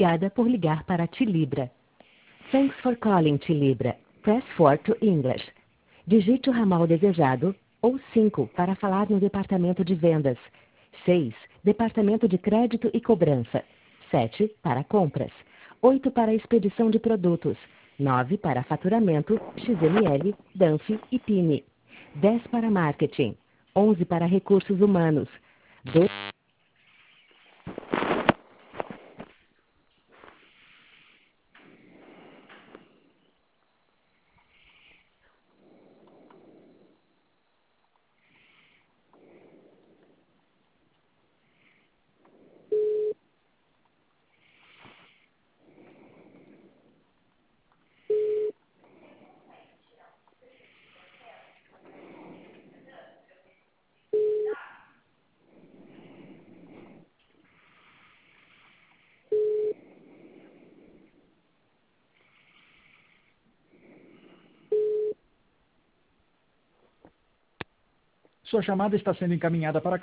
Obrigada por ligar para a Tilibra. Thanks for calling Tilibra. Press 4 to English. Digite o ramal desejado, ou 5 para falar no departamento de vendas. 6, departamento de crédito e cobrança. 7 para compras. 8 para expedição de produtos. 9 para faturamento, XML, DANF e PIN. 10 para marketing. 11 para recursos humanos. 12... Sua chamada está sendo encaminhada para